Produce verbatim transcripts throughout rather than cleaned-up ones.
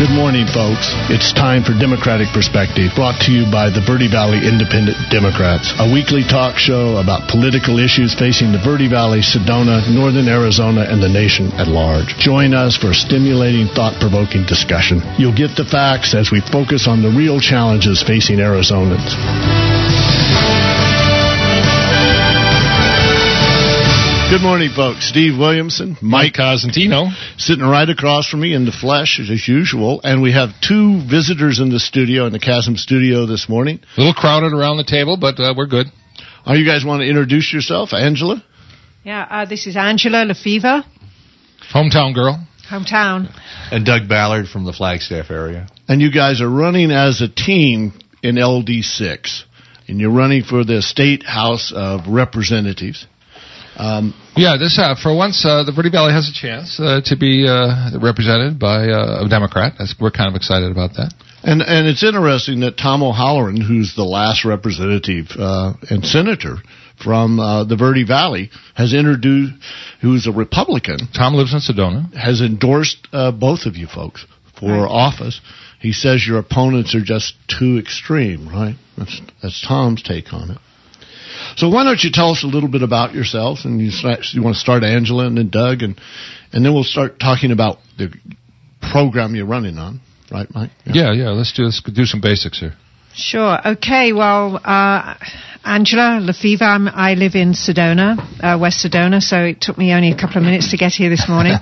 Good morning, folks. It's time for Democratic Perspective, brought to you by the Verde Valley Independent Democrats, a weekly talk show about political issues facing the Verde Valley, Sedona, Northern Arizona, and the nation at large. Join us for a stimulating, thought-provoking discussion. You'll get the facts as we focus on the real challenges facing Arizonans. Good morning, folks. Steve Williamson, Mike Cosentino, sitting right across from me in the flesh, as usual. And we have two visitors in the studio, in the Chasm studio this morning. A little crowded around the table, but uh, we're good. Oh, you guys want to introduce yourself? Angela? Yeah, uh, this is Angela Lefevre. Hometown girl. Hometown. And Doug Ballard from the Flagstaff area. And you guys are running as a team in L D six. And you're running for the State House of Representatives. Um, yeah, this uh, for once, uh, the Verde Valley has a chance uh, to be uh, represented by uh, a Democrat. That's, we're kind of excited about that. And and it's interesting that Tom O'Halloran, who's the last representative uh, and senator from uh, the Verde Valley, has introduced, who's a Republican. Tom lives in Sedona. Has endorsed uh, both of you folks for right. office. He says your opponents are just too extreme, right? That's, that's Tom's take on it. So why don't you tell us a little bit about yourselves, and you, you want to start Angela and then Doug, and and then we'll start talking about the program you're running on, right, Mike? Yeah, yeah. yeah let's do let's do some basics here. Sure. Okay. Well, uh, Angela Lefevre. I'm, I live in Sedona, uh, West Sedona, so it took me only a couple of minutes to get here this morning.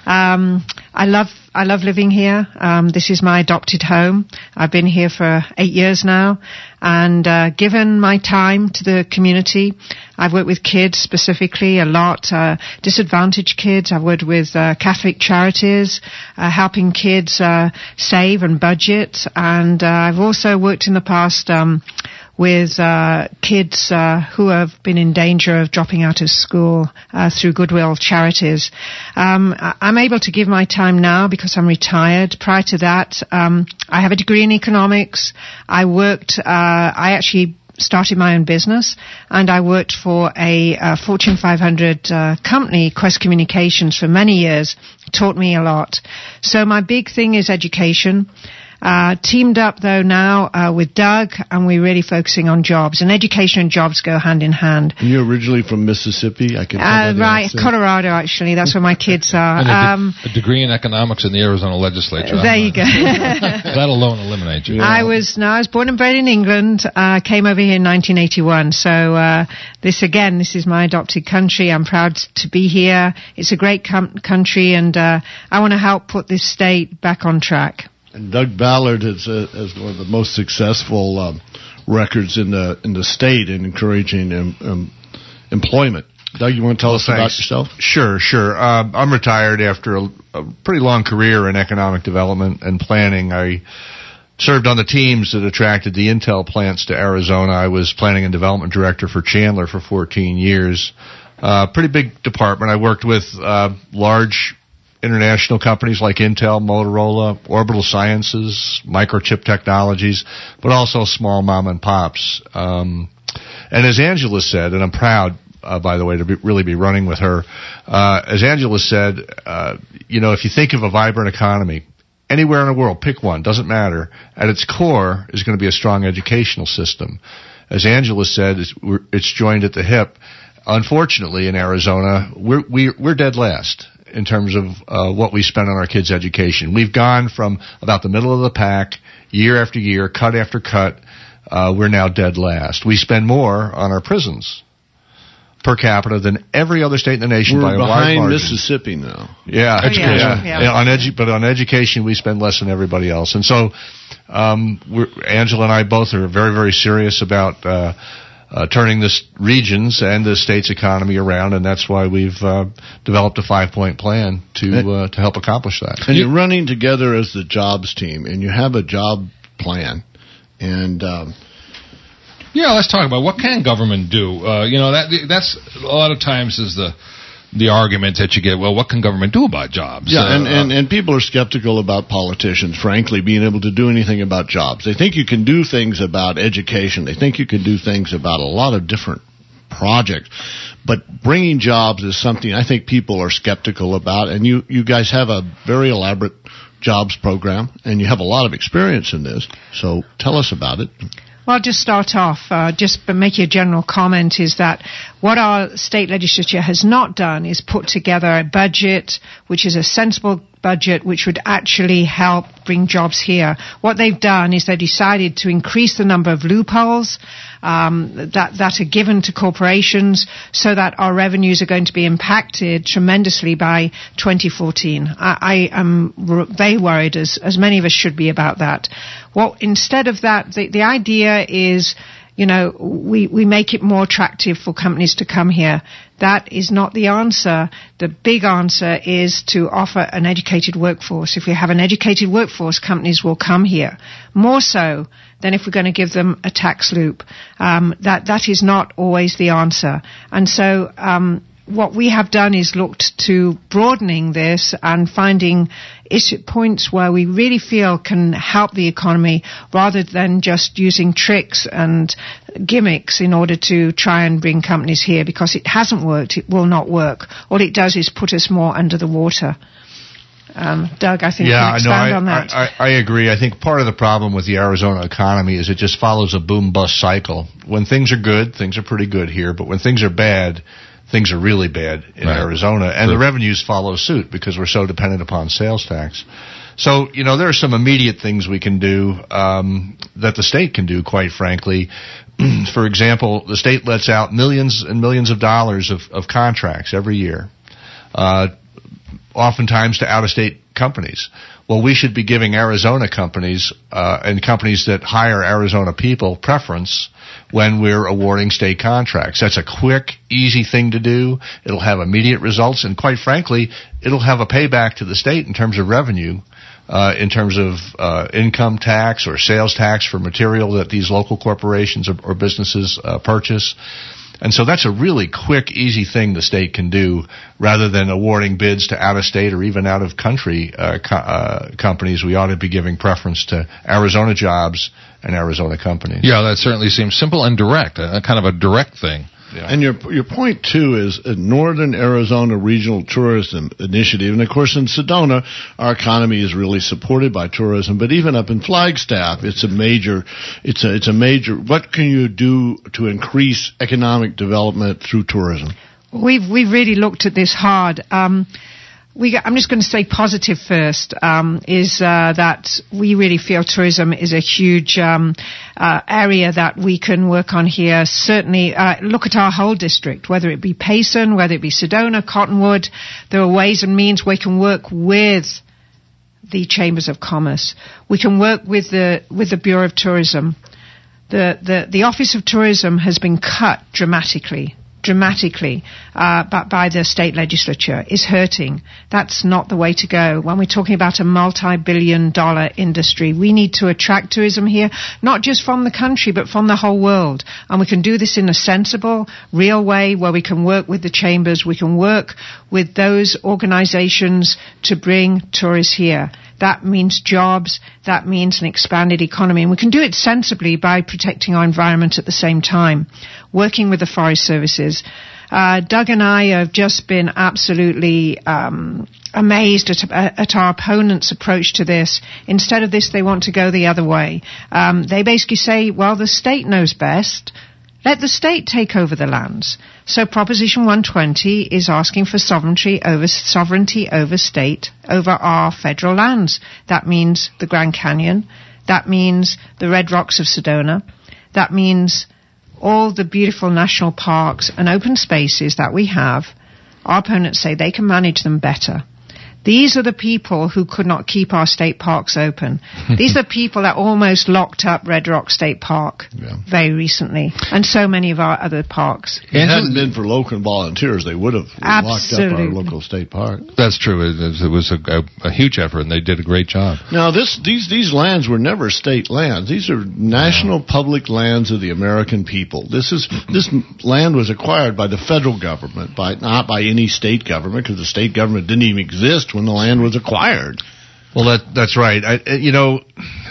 um, I love I love living here. Um, this is my adopted home. I've been here for eight years now, and uh, given my time to the community, I've worked with kids specifically a lot, uh, disadvantaged kids. I've worked with uh, Catholic charities, uh, helping kids uh, save and budget, and uh, I've also worked in the past um, with uh, kids uh, who have been in danger of dropping out of school uh, through Goodwill charities. Um, I'm able to give my time now because I'm retired. Prior to that, um, I have a degree in economics. I worked, uh, I actually started my own business, and I worked for a uh, Fortune five hundred uh, company, Quest Communications, for many years. It taught me a lot. So my big thing is education. Uh, teamed up, though, now uh, with Doug, and we're really focusing on jobs. And education and jobs go hand in hand. And you're originally from Mississippi? I can uh, Right, accent. Colorado, actually. That's where my kids are. And a, um, de- a degree in economics in the Arizona legislature. There I'm, you go. That alone eliminates you. Yeah. I was no, I was born and bred in England. I uh, came over here in nineteen eighty-one. So uh, this, again, this is my adopted country. I'm proud to be here. It's a great com- country, and uh, I want to help put this state back on track. And Doug Ballard has, uh, has one of the most successful um, records in the in the state in encouraging um, um, employment. Doug, you want to tell well, us thanks. about yourself? Sure, sure. Uh, I'm retired after a, a pretty long career in economic development and planning. I served on the teams that attracted the Intel plants to Arizona. I was planning and development director for Chandler for fourteen years. Uh, pretty big department. I worked with uh, large international companies like Intel, Motorola, Orbital Sciences, Microchip Technologies, but also small mom and pops. Um, and as Angela said, and I'm proud, uh, by the way, to be, really be running with her, uh, as Angela said, uh, you know, if you think of a vibrant economy, anywhere in the world, pick one, doesn't matter, at its core is going to be a strong educational system. As Angela said, it's, we're, it's joined at the hip. Unfortunately, in Arizona, we're, we're, we're dead last in terms of uh, what we spend on our kids' education. We've gone from about the middle of the pack year after year, cut after cut. Uh, we're now dead last. We spend more on our prisons per capita than every other state in the nation we're by a wide margin. Behind Mississippi now. Yeah, oh, yeah, yeah. yeah. yeah on edu- but on education, we spend less than everybody else. And so um, we're, Angela and I both are very, very serious about uh, Uh, turning this region's and the state's economy around, and that's why we've uh, developed a five-point plan to uh, to help accomplish that. And you're running together as the jobs team, and you have a job plan. And um, yeah, let's talk about what can government do. Uh, you know, that that's a lot of times is the the argument that you get, well, what can government do about jobs? Yeah, uh, and, and, and people are skeptical about politicians, frankly, being able to do anything about jobs. They think you can do things about education. They think you can do things about a lot of different projects. But bringing jobs is something I think people are skeptical about, and you, you guys have a very elaborate jobs program, and you have a lot of experience in this. So tell us about it. Well, I'll just start off, uh, just make a general comment, is that what our state legislature has not done is put together a budget which is a sensible budget which would actually help bring jobs here. What they've done is they decided to increase the number of loopholes um, that, that are given to corporations so that our revenues are going to be impacted tremendously by twenty fourteen. I, I am r- very worried, as, as many of us should be, about that. Well, instead of that, the, the idea is, you know, we, we make it more attractive for companies to come here. That is not the answer. The big answer is to offer an educated workforce. If we have an educated workforce, companies will come here. More so than if we're going to give them a tax loop. Um, that, that is not always the answer. And so, um, what we have done is looked to broadening this and finding issue points where we really feel can help the economy rather than just using tricks and gimmicks in order to try and bring companies here, because it hasn't worked. It will not work. All it does is put us more under the water. Um, Doug, I think yeah, you can expand no, I, on that. I, I, I agree. I think part of the problem with the Arizona economy is it just follows a boom-bust cycle. When things are good, things are pretty good here, but when things are bad, things are really bad in right. Arizona, and sure. the revenues follow suit because we're so dependent upon sales tax. So, you know, there are some immediate things we can do um, that the state can do, quite frankly. For example, the state lets out millions and millions of dollars of, of contracts every year, uh, oftentimes to out-of-state companies. Well, we should be giving Arizona companies uh, and companies that hire Arizona people preference when we're awarding state contracts. That's a quick, easy thing to do. It'll have immediate results, and quite frankly, it'll have a payback to the state in terms of revenue, uh, in terms of uh, income tax or sales tax for material that these local corporations or, or businesses uh, purchase. And so that's a really quick, easy thing the state can do rather than awarding bids to out-of-state or even out-of-country uh, co- uh, companies. We ought to be giving preference to Arizona jobs and Arizona companies. Yeah, that certainly seems simple and direct, a, a kind of a direct thing. Yeah. And your your point, too, is a Northern Arizona Regional Tourism Initiative. And, of course, in Sedona, our economy is really supported by tourism. But even up in Flagstaff, it's a major, it's a, it's a major, what can you do to increase economic development through tourism? We've, we've really looked at this hard. Um, We, I'm just going to say positive first, um, is uh, that we really feel tourism is a huge um, uh, area that we can work on here. Certainly, uh, look at our whole district, whether it be Payson, whether it be Sedona, Cottonwood. There are ways and means we can work with the Chambers of Commerce. We can work with the with the Bureau of Tourism. The the, the Office of Tourism has been cut dramatically. dramatically uh, by, by the state legislature is hurting. That's not the way to go. When we're talking about a multi-billion dollar industry, we need to attract tourism here, not just from the country, but from the whole world. And we can do this in a sensible, real way where we can work with the chambers, we can work with those organizations to bring tourists here. That means jobs, that means an expanded economy, and we can do it sensibly by protecting our environment at the same time, working with the Forest Services. Uh, Doug and I have just been absolutely um, amazed at, at our opponents' approach to this. Instead of this, they want to go the other way. Um, they basically say, well, the state knows best. Let the state take over the lands. So Proposition one twenty is asking for sovereignty over sovereignty over state, over our federal lands. That means the Grand Canyon. That means the Red Rocks of Sedona. That means all the beautiful national parks and open spaces that we have. Our opponents say they can manage them better. These are the people who could not keep our state parks open. These are people that almost locked up Red Rock State Park yeah. very recently, and so many of our other parks. If it hadn't been for local volunteers, they would have Absolutely. locked up our local state park. That's true. It was, it was a, a, a huge effort, and they did a great job. Now, this, these these lands were never state lands. These are national public lands of the American people. This is this land was acquired by the federal government, by not by any state government, because the state government didn't even exist when the land was acquired. Well, that that's right. I, you know,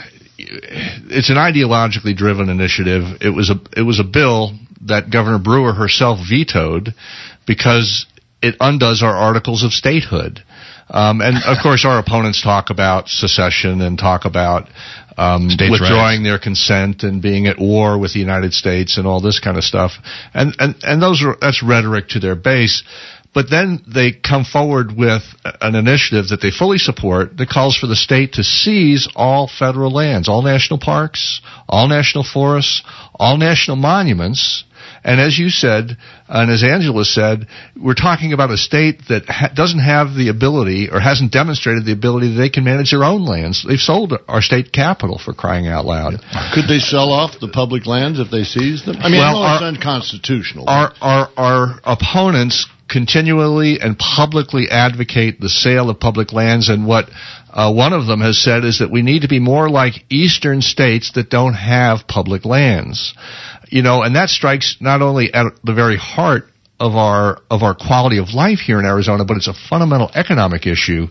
it's an ideologically driven initiative. It was a it was a bill that Governor Brewer herself vetoed because it undoes our articles of statehood. Um, and of course, our opponents talk about secession and talk about um, withdrawing rights. Their consent and being at war with the United States and all this kind of stuff. And and and those are that's rhetoric to their base. But then they come forward with an initiative that they fully support that calls for the state to seize all federal lands, all national parks, all national forests, all national monuments. And as you said, and as Angela said, we're talking about a state that ha- doesn't have the ability or hasn't demonstrated the ability that they can manage their own lands. They've sold our state capital, for crying out loud. Could they sell off the public lands if they seized them? I mean, well, I know our, it's unconstitutional. Our, our, our opponents continually and publicly advocate the sale of public lands, and what uh, one of them has said is that we need to be more like eastern states that don't have public lands. You know, and that strikes not only at the very heart of our of our quality of life here in Arizona, but it's a fundamental economic issue.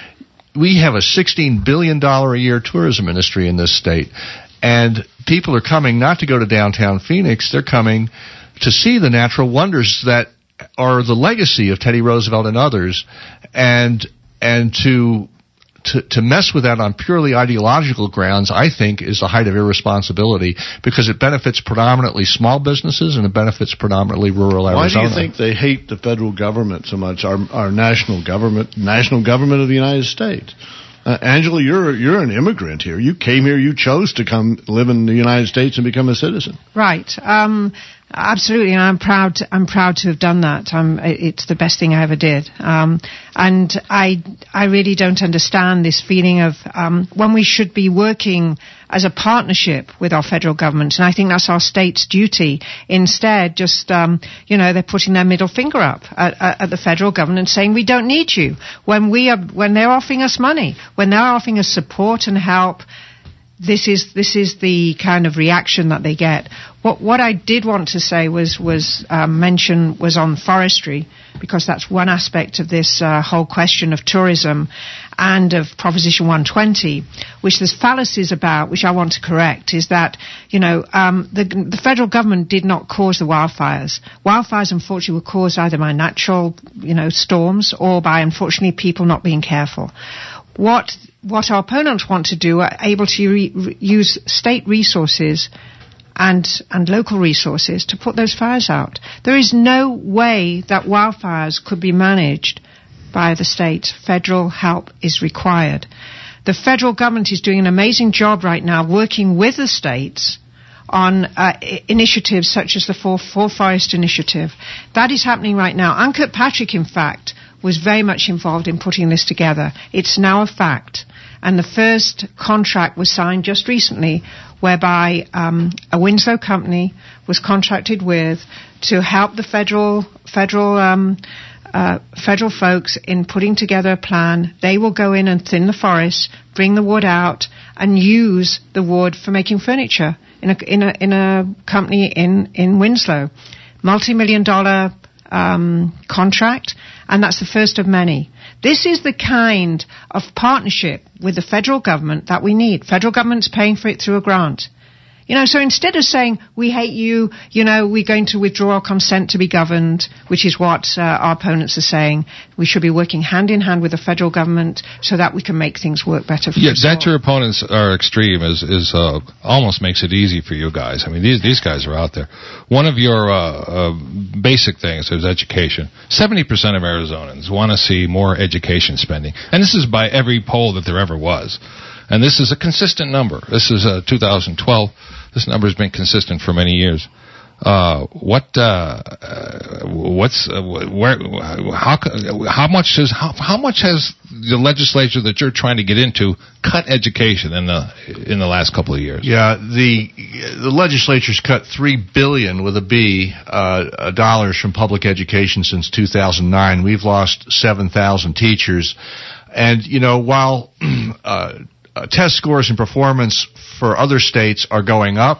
We have a sixteen billion dollars a year tourism industry in this state, and people are coming not to go to downtown Phoenix, they're coming to see the natural wonders that are the legacy of Teddy Roosevelt and others, and and to to to mess with that on purely ideological grounds, I think, is the height of irresponsibility, because it benefits predominantly small businesses and it benefits predominantly rural Arizona. Why do you think they hate the federal government so much, our our national government, national government of the United States? Uh, Angela, you're you're an immigrant here. You came here. You chose to come live in the United States and become a citizen. Right. Um, absolutely, and I'm proud. To, I'm proud to have done that. Um, it's the best thing I ever did. Um, and I I really don't understand this feeling of um, when we should be working as a partnership with our federal government, and I think that's our state's duty. Instead, just um, you know, they're putting their middle finger up at, at the federal government, saying we don't need you when we are when they're offering us money, when they're offering us support and help. This is this is the kind of reaction that they get. What what I did want to say was was um, mention was on forestry, because that's one aspect of this uh, whole question of tourism and of Proposition one twenty, which there's fallacies about, which I want to correct. Is that you know um, the the federal government did not cause the wildfires. Wildfires, unfortunately, were caused either by natural you know storms or by, unfortunately, people not being careful. What what our opponents want to do are able to re- re- use state resources and and local resources to put those fires out. There is no way that wildfires could be managed by the state. Federal help is required. The federal government is doing an amazing job right now working with the states on uh, I- initiatives such as the For, For Forest Initiative. That is happening right now. Ann Kirkpatrick, in fact, was very much involved in putting this together. It's now a fact. And the first contract was signed just recently, whereby um, a Winslow company was contracted with to help the federal federal um, uh, federal folks in putting together a plan. They will go in and thin the forest, bring the wood out, and use the wood for making furniture in a in a in a company in in Winslow, multi-million dollar um, contract, and that's the first of many. This is the kind of partnership with the federal government that we need. Federal government's paying for it through a grant. You know, so instead of saying, we hate you, you know, we're going to withdraw our consent to be governed, which is what uh, our opponents are saying, we should be working hand in hand with the federal government so that we can make things work better for yeah, us. Yeah, that your opponents are extreme is, is uh, almost makes it easy for you guys. I mean, these these guys are out there. One of your uh, uh, basic things is education. seventy percent of Arizonans want to see more education spending. And this is by every poll that there ever was. And this is a consistent number. This is uh, two thousand twelve. This number has been consistent for many years. Uh, what, uh, uh, what's, uh, where, how, how much has, how, how much has the legislature that you're trying to get into cut education in the, in the last couple of years? Yeah, the, the legislature's cut three billion with a B, uh, dollars from public education since two thousand nine. We've lost seven thousand teachers. And, you know, while, uh, Uh, test scores and performance for other states are going up,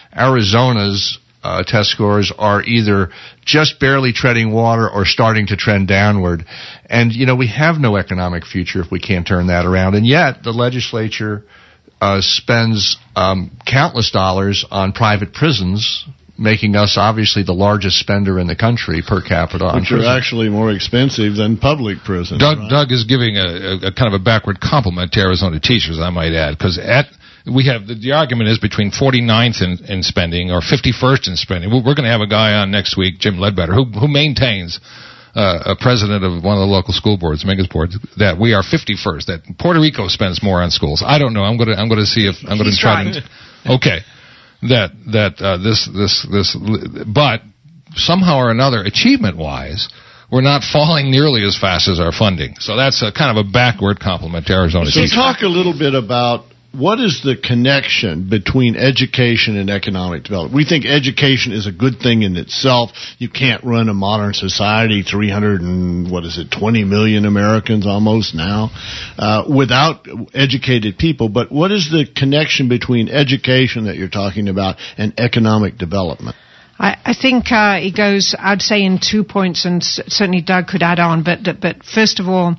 Arizona's uh, test scores are either just barely treading water or starting to trend downward. And, you know, we have no economic future if we can't turn that around. And yet the legislature uh, spends um, countless dollars on private prisons, making us obviously the largest spender in the country per capita. Which are actually more expensive than public prisons. Doug, right? Doug is giving a, a, a kind of a backward compliment to Arizona teachers, I might add, because at we have the, the argument is between forty-ninth in, in spending or fifty-first in spending. We're going to have a guy on next week, Jim Ledbetter, who who maintains. Uh, a president of one of the local school boards, Megas boards, that we are fifty-first. That Puerto Rico spends more on schools. I don't know. I'm going to. I'm going to see if I'm going to try right. to. Okay, that that uh, this this this, but somehow or another, achievement-wise, we're not falling nearly as fast as our funding. So that's a kind of a backward compliment to Arizona. So talk a little bit about. What is the connection between education and economic development? We think education is a good thing in itself. You can't run a modern society, three hundred and, what is it, twenty million Americans almost now, uh, without educated people. But what is the connection between education that you're talking about and economic development? I, I think uh, it goes, I'd say, in two points, and c- certainly Doug could add on. But, but first of all,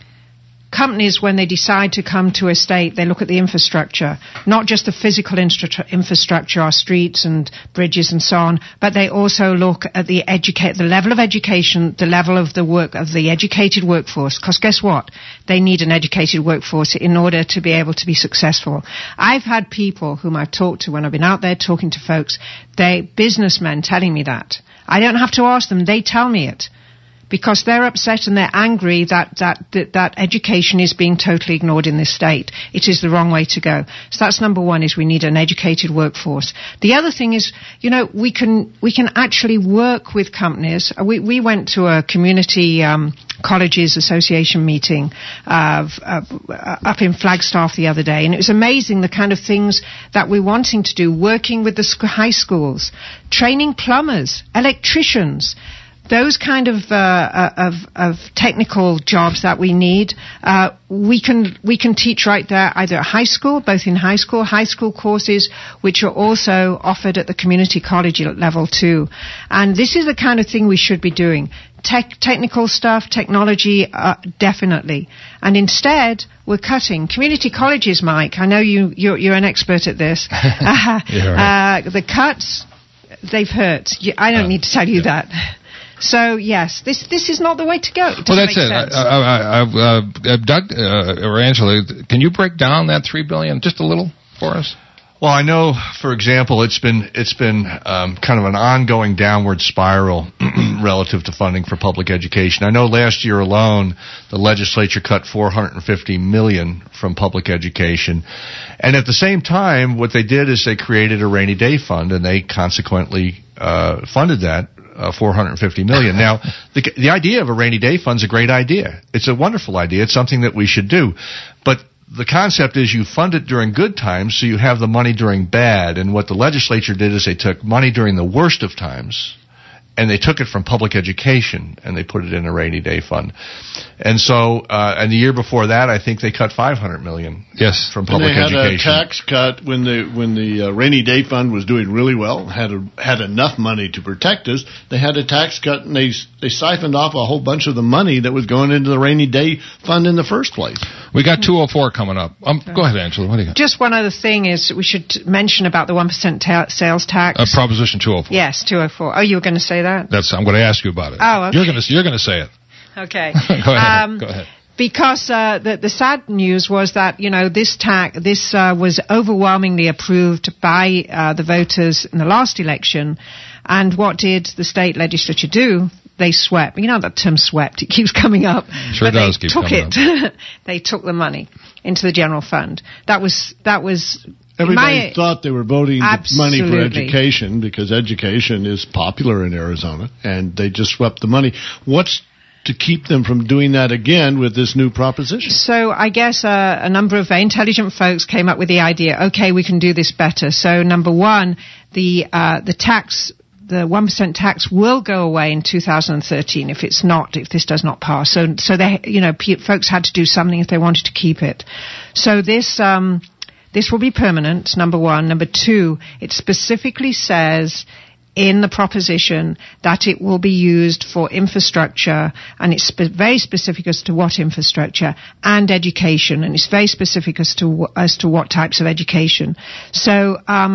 companies, when they decide to come to a state, they look at the infrastructure, not just the physical infra- infrastructure, our streets and bridges and so on, but they also look at the educate, the level of education, the level of the work of the educated workforce. Because guess what? They need an educated workforce in order to be able to be successful. I've had people whom I've talked to when I've been out there talking to folks, they businessmen telling me that. I don't have to ask them; they tell me it. Because they're upset and they're angry that, that, that, that education is being totally ignored in this state. It is the wrong way to go. So that's number one, is we need an educated workforce. The other thing is, you know, we can, we can actually work with companies. We, we went to a community, um, colleges association meeting, uh, uh, up in Flagstaff the other day, and it was amazing the kind of things that we're wanting to do, working with the sc- high schools, training plumbers, electricians, those kind of, uh, of, of technical jobs that we need, uh, we can, we can teach right there either at high school, both in high school, high school courses, which are also offered at the community college level too. And this is the kind of thing we should be doing. Tech, technical stuff, technology, uh, definitely. And instead, we're cutting. Community colleges, Mike, I know you, you're, you're an expert at this. uh, yeah, right. uh, the cuts, they've hurt. I don't uh, need to tell you yeah. that. So, yes, this this is not the way to go. It well, that's it. Sense. I, I, I, uh, Doug uh, or Angela, can you break down that three billion dollars just a little for us? Well, I know, for example, it's been it's been um, kind of an ongoing downward spiral relative to funding for public education. I know last year alone, the legislature cut four hundred fifty million dollars from public education, and at the same time, what they did is they created a rainy day fund, and they consequently uh, funded that. Uh, four hundred fifty million dollars. Now, the, the idea of a rainy day fund is a great idea. It's a wonderful idea. It's something that we should do. But the concept is you fund it during good times so you have the money during bad. And what the legislature did is they took money during the worst of times and they took it from public education and they put it in a rainy day fund. And so, uh, and the year before that, I think they cut five hundred million dollars yes. from public and they had education. A tax cut when the when the uh, rainy day fund was doing really well, had a, had enough money to protect us. They had a tax cut and they they siphoned off a whole bunch of the money that was going into the rainy day fund in the first place. We got two oh four coming up. Um, go ahead, Angela. What do you got? Just one other thing is we should mention about the one percent ta- sales tax. Uh, Proposition two oh four. Yes, two oh four. Oh, you were going to say that? That's. I'm going to ask you about it. Oh, okay. You're going to you're going to say it. Okay. Go ahead. Um, Go ahead. Because uh, the, the sad news was that, you know, this tax, this uh, was overwhelmingly approved by uh, the voters in the last election. And what did the state legislature do? They swept. You know that term swept. It keeps coming up. Sure but does they keep took coming it. up. They took the money into the general fund. That was, that was... Everybody my, thought they were voting absolutely. money for education because education is popular in Arizona, and they just swept the money. What's to keep them from doing that again with this new proposition? So I guess uh, a number of very intelligent folks came up with the idea, okay, we can do this better. So number one, the uh, the tax, the one percent tax will go away in two thousand thirteen if it's not, if this does not pass. So, so they, you know, p- folks had to do something if they wanted to keep it. So this, um, this will be permanent, number one. Number two, it specifically says in the proposition that it will be used for infrastructure, and it's spe- very specific as to what infrastructure, and education, and it's very specific as to w- as to what types of education. So um,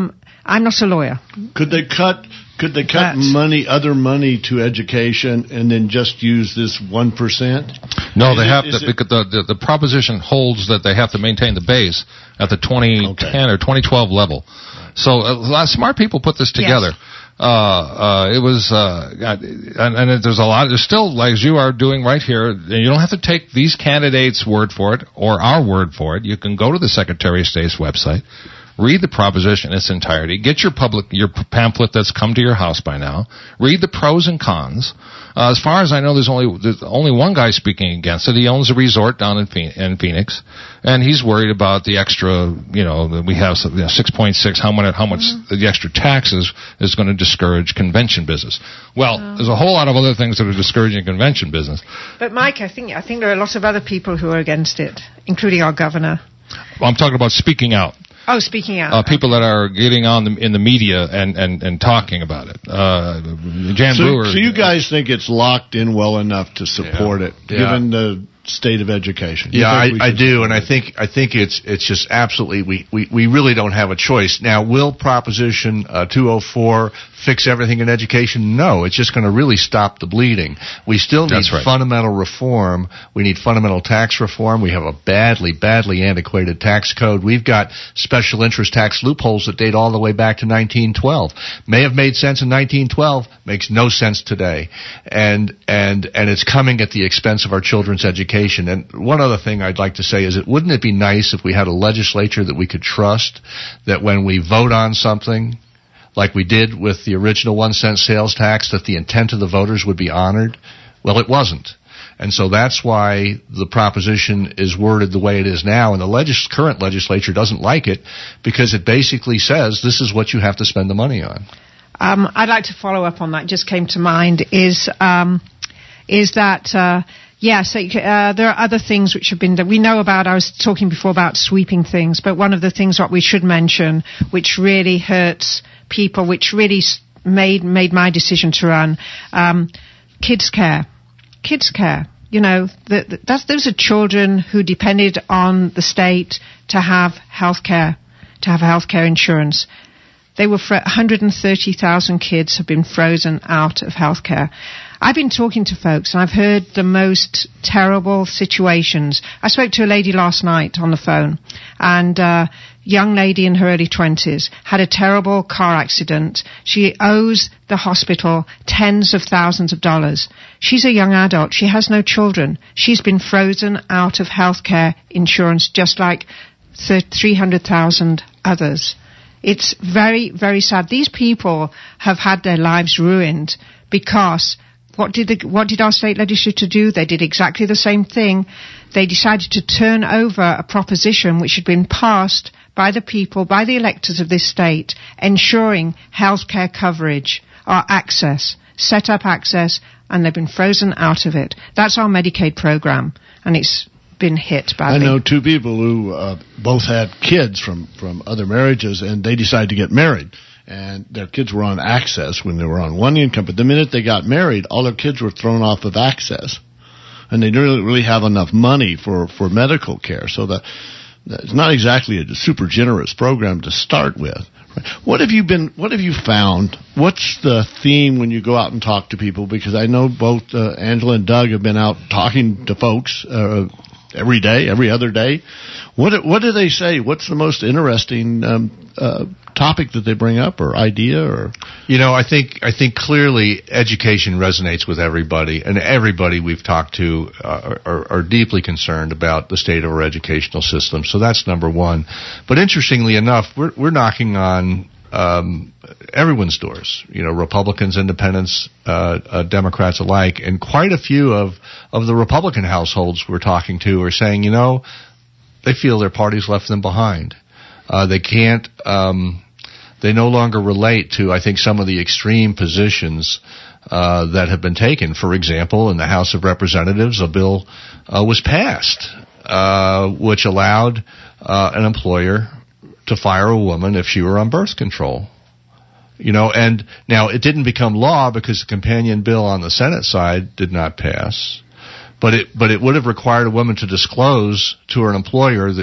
I'm not a lawyer. Could they cut? Could they cut But, money, other money to education, and then just use this one percent? No, Is they it- have is to. it- Because the, the the proposition holds that they have to maintain the base at the twenty ten Okay. or twenty twelve level. So a lot of smart people put this together. Yes. Uh, uh, it was, uh, and, and there's a lot, there's still, like as you are doing right here, and you don't have to take these candidates' word for it or our word for it. You can go to the Secretary of State's website, read the proposition in its entirety, get your public, your pamphlet that's come to your house by now, read the pros and cons. Uh, as far as I know, there's only, there's only one guy speaking against it. He owns a resort down in Phoenix, in Phoenix and he's worried about the extra, you know, that we have you know, six point six, how much, how much mm-hmm. the extra taxes is going to discourage convention business. Well, oh. there's a whole lot of other things that are discouraging convention business. But Mike, I think, I think there are a lot of other people who are against it, including our governor. Well, I'm talking about speaking out. Oh, speaking out. Uh, people that are getting on the, in the media and, and, and talking about it. Uh, Jan so, Brewer. So you guys think it's locked in well enough to support yeah. it, yeah. given the state of education? You yeah, I, I do, and it? I think I think it's it's just absolutely we, we, we really don't have a choice now. Will Proposition uh, two oh four fix everything in education? No, it's just going to really stop the bleeding. We still need That's right. fundamental reform. We need fundamental tax reform. We have a badly, badly antiquated tax code. We've got special interest tax loopholes that date all the way back to nineteen twelve. May have made sense in nineteen twelve, makes no sense today, and and and it's coming at the expense of our children's education. And one other thing I'd like to say is, it wouldn't it be nice if we had a legislature that we could trust, that when we vote on something, like we did with the original one cent sales tax, that the intent of the voters would be honored? Well, it wasn't. And so that's why the proposition is worded the way it is now, and the legis- current legislature doesn't like it, because it basically says this is what you have to spend the money on. Um, I'd like to follow up on that. Just came to mind is um, is that uh, yeah. So uh, there are other things which have been done. We know about. I was talking before about sweeping things, but one of the things what we should mention, which really hurts people, which really made made my decision to run, um, kids care. Kids care. You know, the, the, that's, those are children who depended on the state to have health care, to have health care insurance. They were, one hundred thirty thousand kids have been frozen out of health care. I've been talking to folks, and I've heard the most terrible situations. I spoke to a lady last night on the phone, and uh young lady in her early twenties had a terrible car accident. She owes the hospital tens of thousands of dollars. She's a young adult. She has no children. She's been frozen out of health care insurance, just like three hundred thousand others. It's very, very sad. These people have had their lives ruined because what did the, what did our state legislature do? They did exactly the same thing. They decided to turn over a proposition which had been passed by the people, by the electors of this state, ensuring health care coverage or access, set up access, and they've been frozen out of it. That's our Medicaid program, and it's been hit badly. I know two people who uh, both had kids from, from other marriages, and they decided to get married. And their kids were on access when they were on one income. But the minute they got married, all their kids were thrown off of access. And they didn't really have enough money for, for medical care. So that, it's not exactly a super generous program to start with. What have you been, what have you found? What's the theme when you go out and talk to people? Because I know both uh, Angela and Doug have been out talking to folks uh, every day, every other day. What what do they say? What's the most interesting um, uh, topic that they bring up, or idea, or? You know, I think I think clearly education resonates with everybody, and everybody we've talked to uh, are, are deeply concerned about the state of our educational system. So that's number one. But interestingly enough, we're we're knocking on um, everyone's doors. You know, Republicans, Independents, uh, uh, Democrats alike, and quite a few of of the Republican households we're talking to are saying, you know, they feel their party's left them behind. Uh, they can't, um, they no longer relate to, I think, some of the extreme positions uh, that have been taken. For example, in the House of Representatives, a bill uh, was passed uh, which allowed uh, an employer to fire a woman if she were on birth control. You know, and now it didn't become law because the companion bill on the Senate side did not pass. But it, but it would have required a woman to disclose to her employer that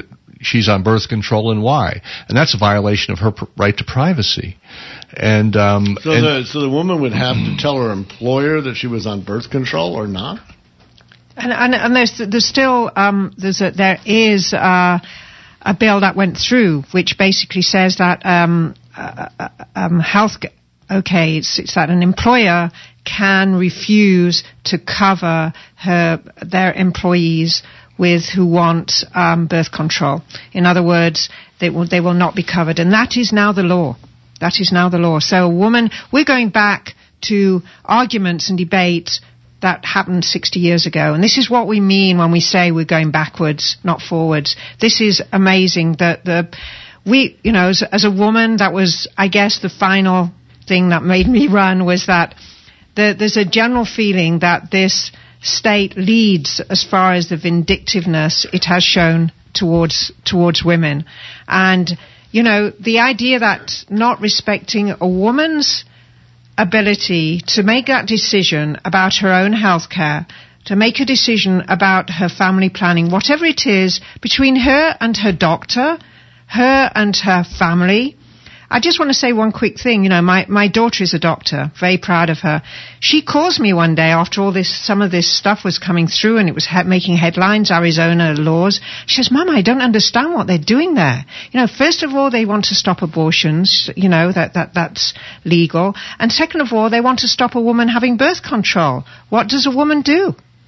she's on birth control and why. And that's a violation of her pr- right to privacy. And um, so, and, the, so the woman would have to tell her employer that she was on birth control or not? And, and, and there's, there's still um, there's a, there is uh, a bill that went through which basically says that um, uh, um, health. Okay, it's, it's that an employer can refuse to cover her their employees with who want um, birth control. In other words, they will they will not be covered, and that is now the law. That is now the law. So a woman, we're going back to arguments and debates that happened sixty years ago. And this is what we mean when we say we're going backwards, not forwards. This is amazing that the, we, you know, as, as a woman, that was, I guess, the final thing that made me run was that the, there's a general feeling that this state leads as far as the vindictiveness it has shown towards, towards women. And, you know, the idea that not respecting a woman's ability to make that decision about her own health care, to make a decision about her family planning, whatever it is, between her and her doctor, her and her family. I just want to say one quick thing. You know, my, my daughter is a doctor, very proud of her. She calls me one day after all this, some of this stuff was coming through and it was he- making headlines, Arizona laws. She says, Mama, I don't understand what they're doing there. You know, first of all, they want to stop abortions, you know, that, that, that's legal. And second of all, they want to stop a woman having birth control. What does a woman do?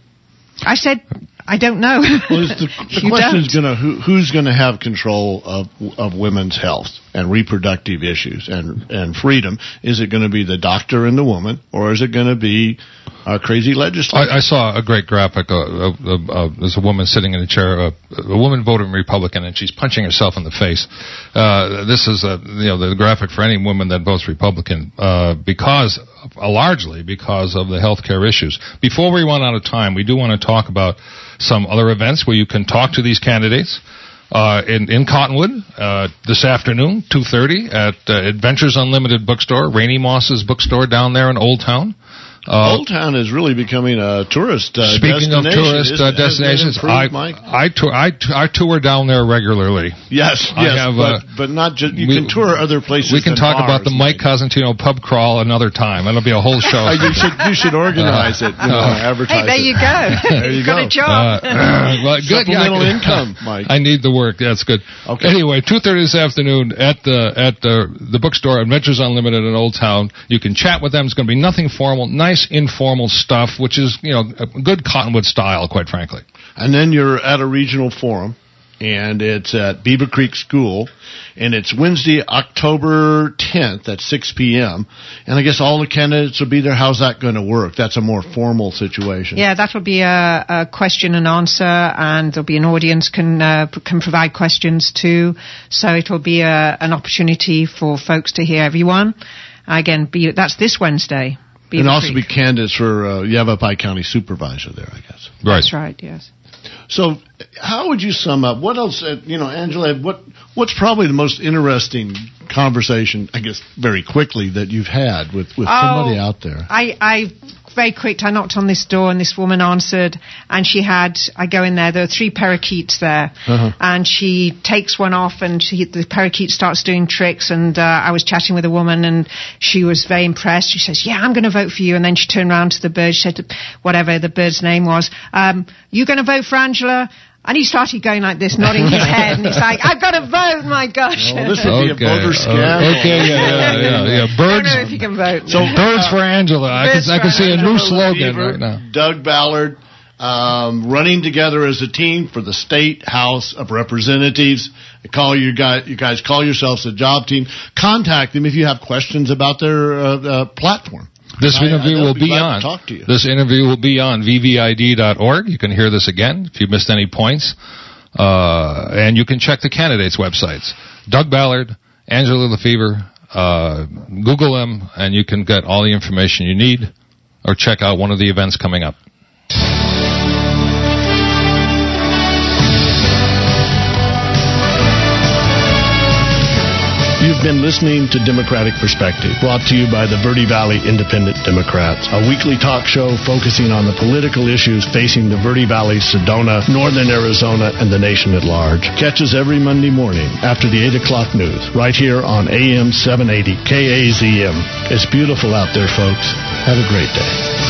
I said, I don't know. Well, the, the question is going to who, who's going to have control of of women's health and reproductive issues and and freedom? Is it going to be the doctor and the woman, or is it going to be a crazy legislator? I, I saw a great graphic. Uh, uh, uh, there's a woman sitting in a chair. Uh, a woman voted Republican, and she's punching herself in the face. Uh, this is a, you know, the graphic for any woman that votes Republican uh, because uh, largely because of the health care issues. Before we run out of time, we do want to talk about some other events where you can talk to these candidates uh, in, in Cottonwood uh, this afternoon, two thirty, at uh, Adventures Unlimited Bookstore, Rainey Moss's bookstore down there in Old Town. Uh, Old Town is really becoming a tourist uh, speaking destination. Speaking of tourist uh, destinations, improved, I, I, tour, I, I tour down there regularly. Yes, I yes, have, but, uh, but not just, you we, can tour other places. We can than talk ours, about the Mike Cosentino pub crawl another time. It'll be a whole show. you should you should organize uh, it, you know, uh, advertise Hey, there it. you go. There you You've got go. a job. Uh, well, good. Supplemental yeah, income, Mike. I need the work. That's good. Okay. Anyway, two thirty this afternoon at the at the the bookstore, Adventures Unlimited in Old Town. You can chat with them. It's going to be nothing formal, nice informal stuff, which is, you know, a good Cottonwood style, quite frankly. And then you're at a regional forum, and it's at Beaver Creek School, and it's Wednesday, October tenth at six p.m., and I guess all the candidates will be there. How's that going to work? That's a more formal situation. Yeah, that will be a, a question and answer, and there'll be an audience can uh, can provide questions too. So it'll be a, an opportunity for folks to hear everyone. Again, be, that's this Wednesday. Beaver and also Creek. be candidates for uh, Yavapai County Supervisor there, I guess. Right. That's right, yes. So how would you sum up, what else, uh, you know, Angela, what what's probably the most interesting conversation, I guess, very quickly that you've had with, with oh, somebody out there? I, I, very quick, I knocked on this door and this woman answered, and she had, I go in there, there are three parakeets there, uh-huh. and she takes one off and she, the parakeet starts doing tricks, and uh, I was chatting with a woman and she was very impressed. She says, yeah, I'm going to vote for you. And then she turned around to the bird, she said, whatever the bird's name was, um, you going to vote for Angela? And he started going like this, nodding his head, and he's like, I've got to vote, my gosh. Oh, this would be okay. a voter scandal. Uh, okay, yeah, yeah, yeah. yeah. Birds, I don't know if you can vote. so birds for Angela. I can, I can see a new slogan Beaver, right now. Doug Ballard um, running together as a team for the State House of Representatives. Call you guys, you guys call yourselves a job team. Contact them if you have questions about their uh, uh, platform. This I, interview I will be be on. Talk to you. This interview will be on V V I D dot org. You can hear this again if you missed any points. Uh, and you can check the candidates' websites. Doug Ballard, Angela Lefevre, uh, Google them, and you can get all the information you need, or check out one of the events coming up. You've been listening to Democratic Perspective, brought to you by the Verde Valley Independent Democrats, a weekly talk show focusing on the political issues facing the Verde Valley, Sedona, northern Arizona, and the nation at large. Catch us every Monday morning after the eight o'clock news, right here on A M seven eighty K A Z M. It's beautiful out there, folks. Have a great day.